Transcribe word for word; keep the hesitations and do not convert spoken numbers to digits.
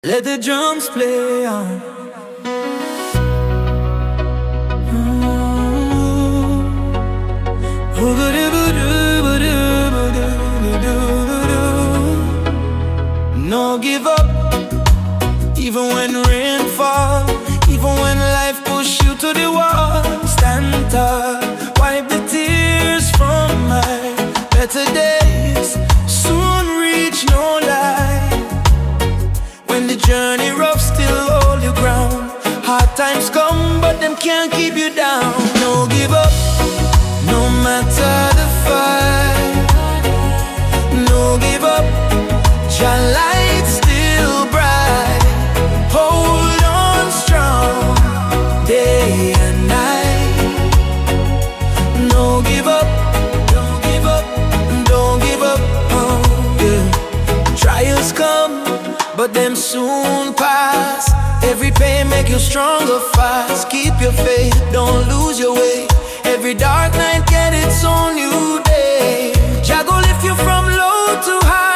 Let the drums play on. No give up, even when rain fall, even when life push you to the wall. Stand tall, wipe the tears from my better days. Soon reach, no lie. When the journey rough, still hold your ground. Hard times come, but them can't keep you down. No give up, no matter the fight. No give up, your light still bright. Hold on strong, day and night. No give up, don't give up, don't give up, oh yeah. Trials come, but them soon pass. Every pain make you stronger fast. Keep your faith, don't lose your way. Every dark night get its own new day. Jah go lift you from low to high.